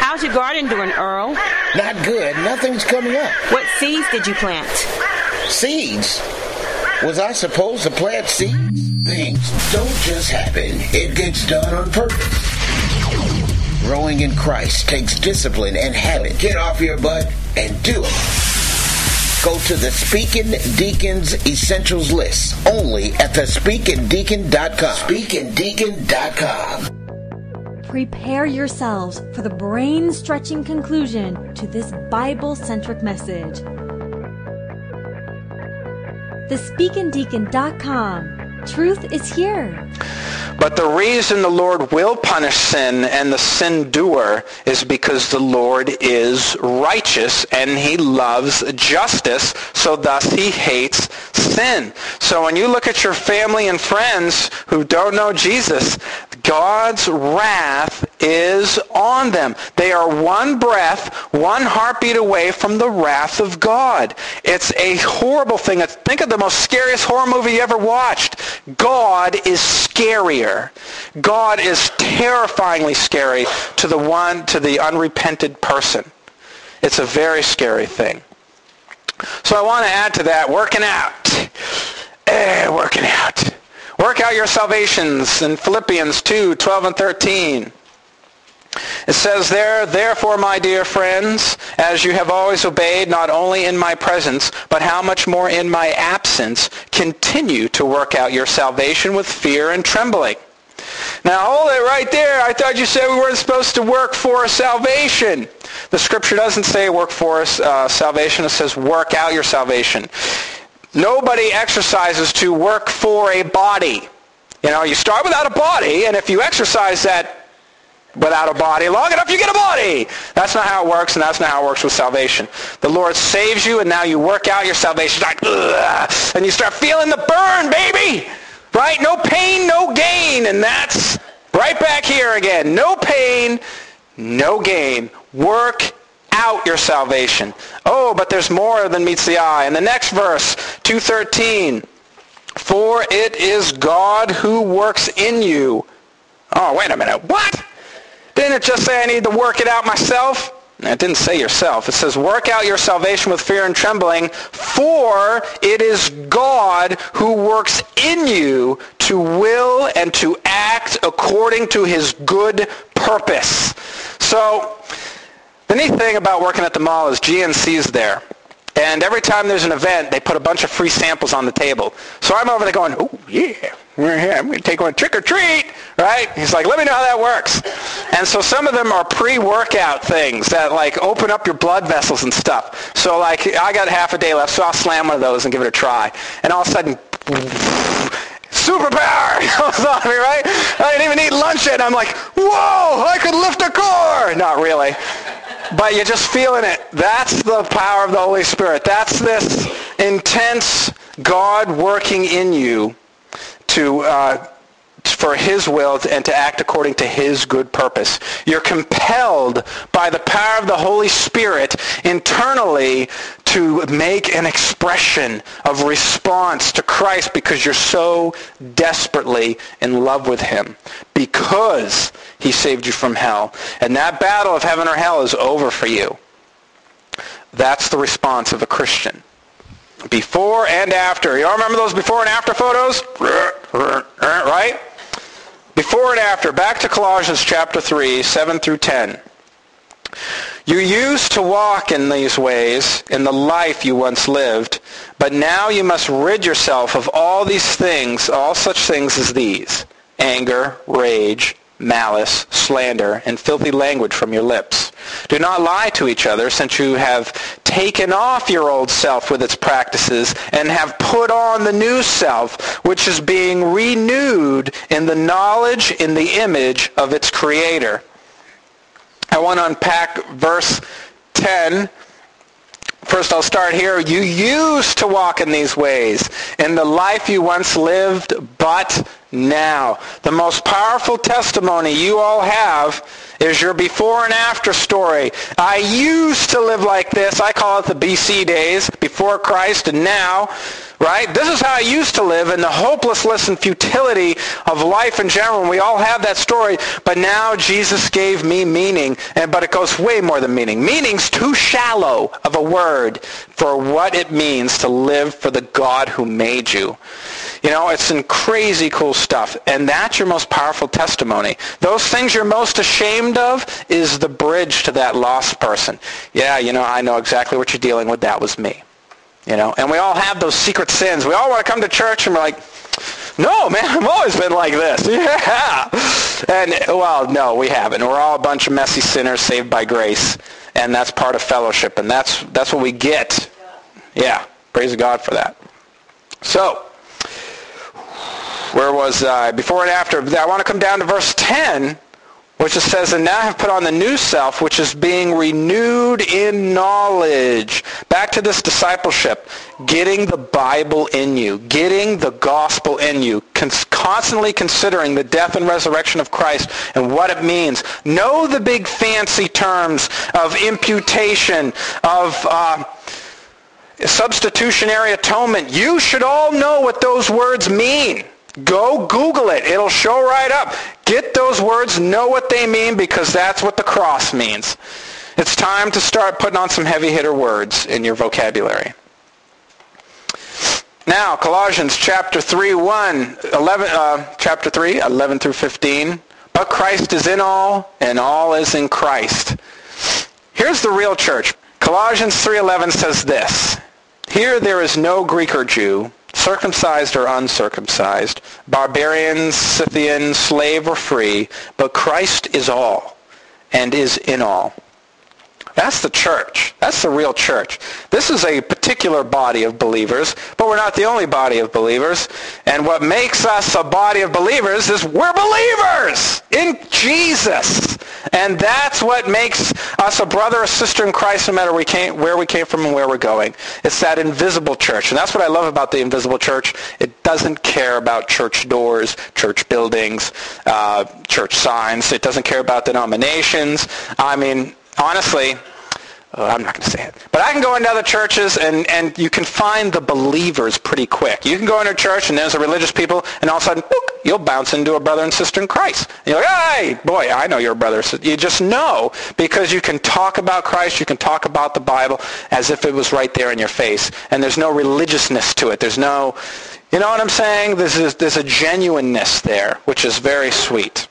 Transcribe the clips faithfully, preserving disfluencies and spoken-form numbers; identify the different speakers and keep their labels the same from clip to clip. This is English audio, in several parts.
Speaker 1: How's your garden doing, Earl?
Speaker 2: Not good. Nothing's coming up.
Speaker 1: What seeds did you plant?
Speaker 2: Seeds? Was I supposed to plant seeds? Things don't just happen. It gets done on purpose. Growing in Christ takes discipline and habit. Get off your butt and do it. Go to the Speaking Deacons Essentials list only at the speaking deacon dot com. speaking deacon dot com.
Speaker 3: Prepare yourselves for the brain-stretching conclusion to this Bible-centric message. the speaking deacon dot com. Truth is here.
Speaker 4: But the reason the Lord will punish sin and the sin doer is because the Lord is righteous and he loves justice, so thus he hates sin. So when you look at your family and friends who don't know Jesus, God's wrath is on them. They are one breath, one heartbeat away from the wrath of God. It's a horrible thing. Think of the most scariest horror movie you ever watched. God is scarier. God is terrifyingly scary to the one, to the unrepented person. It's a very scary thing. So I want to add to that, working out. Eh, working out. Work out your salvations in Philippians two, twelve and thirteen. It says there, therefore, my dear friends, as you have always obeyed, not only in my presence, but how much more in my absence, continue to work out your salvation with fear and trembling. Now, hold it right there. I thought you said we weren't supposed to work for salvation. The scripture doesn't say work for uh, salvation. It says work out your salvation. Nobody exercises to work for a body. You know, you start without a body, and if you exercise that without a body long enough, you get a body. That's not how it works, and that's not how it works with salvation. The Lord saves you, and now you work out your salvation. Like, ugh, and you start feeling the burn, baby. Right? No pain, no gain. And that's right back here again. No pain, no gain. Work out your salvation. Oh, but there's more than meets the eye. In the next verse, two thirteen, for it is God who works in you. Oh, wait a minute. What? Didn't it just say I need to work it out myself? No, it didn't say yourself. It says, work out your salvation with fear and trembling, for it is God who works in you to will and to act according to his good purpose. So, the neat thing about working at the mall is G N C's there. And every time there's an event, they put a bunch of free samples on the table. So I'm over there going, oh, yeah, we're here. I'm going to take one trick or treat, right? He's like, let me know how that works. And so some of them are pre-workout things that, like, open up your blood vessels and stuff. So, like, I got half a day left, so I'll slam one of those and give it a try. And all of a sudden, superpower comes on me, right? I didn't even eat lunch yet, and I'm like, whoa, I could lift a car. Not really. But you're just feeling it. That's the power of the Holy Spirit. That's this intense God working in you to uh, for his will and to act according to his good purpose. You're compelled by the power of the Holy Spirit internally to make an expression of response to Christ because you're so desperately in love with him, because he saved you from hell. And that battle of heaven or hell is over for you. That's the response of a Christian. Before and after. You all remember those before and after photos? Right? Before and after. Back to Colossians chapter three, seven through ten. You used to walk in these ways in the life you once lived, but now you must rid yourself of all these things, all such things as these: anger, rage, malice, slander, and filthy language from your lips. Do not lie to each other, since you have taken off your old self with its practices and have put on the new self, which is being renewed in the knowledge, in the image of its creator. I want to unpack verse ten. First, I'll start here. You used to walk in these ways in the life you once lived, but now. The most powerful testimony you all have is your before and after story. I used to live like this. I call it the B C days, before Christ and now, right? This is how I used to live, and the hopelessness and futility of life in general. And we all have that story, but now Jesus gave me meaning, and but it goes way more than meaning. Meaning's too shallow of a word for what it means to live for the God who made you. You know, it's some crazy cool stuff, and that's your most powerful testimony. Those things you're most ashamed of is the bridge to that lost person. Yeah, you know, I know exactly what you're dealing with. That was me. You know, and we all have those secret sins. We all want to come to church and we're like, no, man, I've always been like this. Yeah. And, well, no, we haven't. We're all a bunch of messy sinners saved by grace, and that's part of fellowship, and that's that's what we get. Yeah, praise God for that. So, where was I? Before and after, I want to come down to verse ten, which it says, and now I have put on the new self, which is being renewed in knowledge. Back to this discipleship. Getting the Bible in you. Getting the gospel in you. Cons- constantly considering the death and resurrection of Christ and what it means. Know the big fancy terms of imputation, of uh, substitutionary atonement. You should all know what those words mean. Go Google it. It'll show right up. Get those words, know what they mean, because that's what the cross means. It's time to start putting on some heavy hitter words in your vocabulary. Now, Colossians chapter three, one, eleven, uh, chapter three, eleven through fifteen. But Christ is in all, and all is in Christ. Here's the real church. Colossians three eleven says this. Here there is no Greek or Jew, circumcised or uncircumcised, barbarian, Scythian, slave or free, but Christ is all and is in all. That's the church. That's the real church. This is a particular body of believers, but we're not the only body of believers. And what makes us a body of believers is we're believers in Jesus. And that's what makes us a brother or sister in Christ, no matter we came, where we came from and where we're going. It's that invisible church. And that's what I love about the invisible church. It doesn't care about church doors, church buildings, uh, church signs. It doesn't care about denominations. I mean, honestly, oh, I'm not going to say it, but I can go into other churches and, and you can find the believers pretty quick. You can go into a church and there's a religious people, and all of a sudden, boop, you'll bounce into a brother and sister in Christ. And you're like, hey, boy, I know you're a brother. You just know, because you can talk about Christ, you can talk about the Bible as if it was right there in your face, and there's no religiousness to it. There's no, you know what I'm saying? There's, there's, there's a genuineness there, which is very sweet.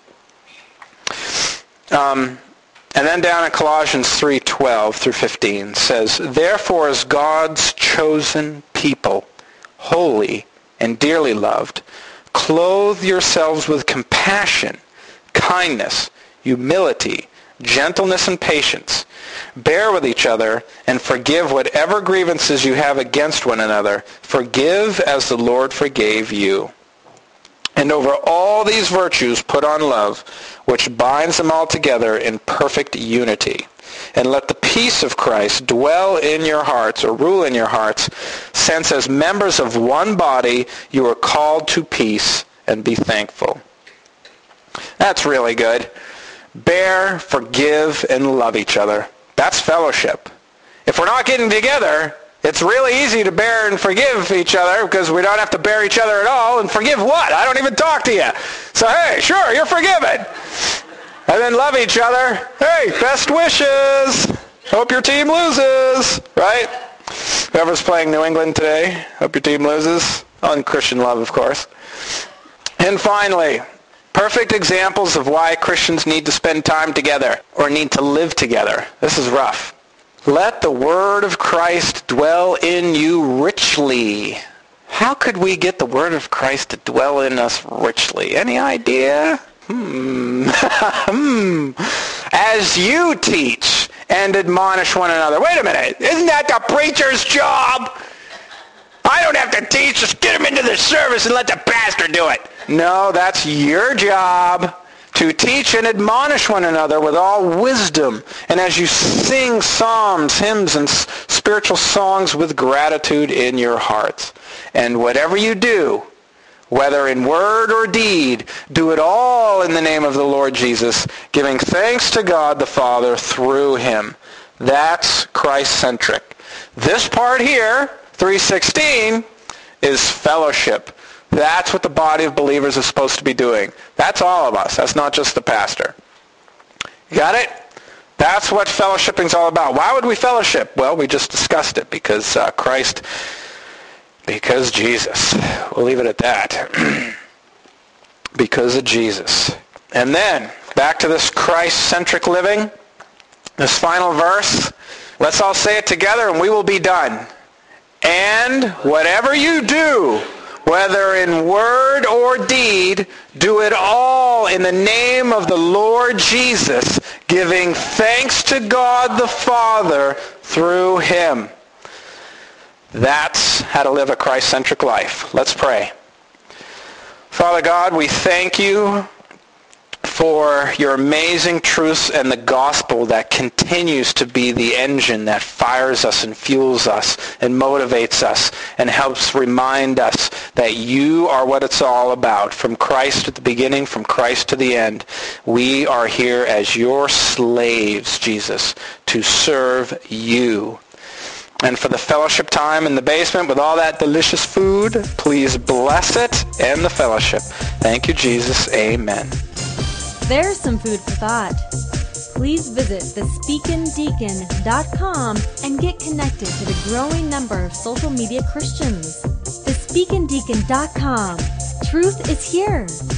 Speaker 4: Um... And then down in Colossians three twelve through fifteen says, therefore as God's chosen people, holy and dearly loved, clothe yourselves with compassion, kindness, humility, gentleness, and patience. Bear with each other and forgive whatever grievances you have against one another. Forgive as the Lord forgave you. And over all these virtues put on love, which binds them all together in perfect unity. And let the peace of Christ dwell in your hearts, or rule in your hearts, since as members of one body you are called to peace, and be thankful. That's really good. Bear, forgive, and love each other. That's fellowship. If we're not getting together, it's really easy to bear and forgive each other, because we don't have to bear each other at all. And forgive what? I don't even talk to you. So, hey, sure, you're forgiven. And then love each other. Hey, best wishes. Hope your team loses, right? Whoever's playing New England today, hope your team loses. On Christian love, of course. And finally, perfect examples of why Christians need to spend time together, or need to live together. This is rough. Let the word of Christ dwell in you richly. How could we get the word of Christ to dwell in us richly? Any idea? Hmm. hmm. As you teach and admonish one another. Wait a minute. Isn't that the preacher's job? I don't have to teach. Just get him into the service and let the pastor do it. No, that's your job. To teach and admonish one another with all wisdom, and as you sing psalms, hymns, and spiritual songs with gratitude in your hearts. And whatever you do, whether in word or deed, do it all in the name of the Lord Jesus, giving thanks to God the Father through him. That's Christ-centric. This part here, three sixteen, is fellowship. That's what the body of believers is supposed to be doing. That's all of us. That's not just the pastor. You got it? That's what fellowshipping is all about. Why would we fellowship? Well, we just discussed it because uh, Christ, because Jesus. We'll leave it at that. Because of Jesus. And then, back to this Christ-centric living, this final verse. Let's all say it together and we will be done. And whatever you do, whether in word or deed, do it all in the name of the Lord Jesus, giving thanks to God the Father through him. That's how to live a Christ-centric life. Let's pray. Father God, we thank you for your amazing truths and the gospel that continues to be the engine that fires us and fuels us and motivates us and helps remind us that you are what it's all about. From Christ at the beginning, from Christ to the end, we are here as your slaves, Jesus, to serve you. And for the fellowship time in the basement with all that delicious food, please bless it and the fellowship. Thank you, Jesus. Amen.
Speaker 3: There's some food for thought. Please visit the speakin deacon dot com and get connected to the growing number of social media Christians. the speakin deacon dot com. Truth is here.